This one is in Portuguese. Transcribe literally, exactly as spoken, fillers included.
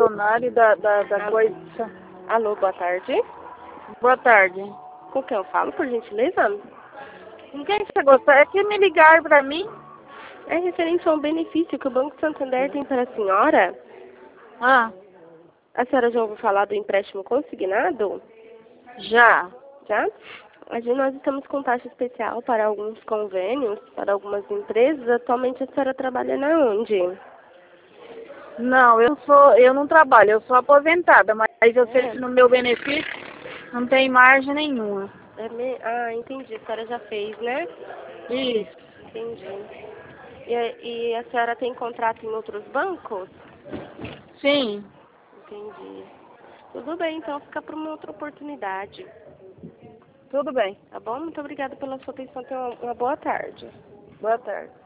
funcionário da, da, da Alô. coisa. Alô, boa tarde. Boa tarde. Com quem eu falo, por gentileza? Com quem você gostaria? É que me ligar para mim? É referente a um benefício que o Banco Santander tem para a senhora. Ah, A senhora já ouviu falar do empréstimo consignado? já. Já? Hoje nós estamos com taxa especial para alguns convênios, para algumas empresas. Atualmente a senhora trabalha na onde? Não, eu sou, eu não trabalho, eu sou aposentada, mas eu sei É. que no meu benefício não tem margem nenhuma. É me... Ah, entendi. A senhora já fez, né? Isso. Entendi. E, e a senhora tem contrato em outros bancos? Sim. Entendi. Tudo bem, então fica para uma outra oportunidade. Tudo bem. Tá bom? Muito obrigada pela sua atenção. Tenha uma uma boa tarde. Boa tarde.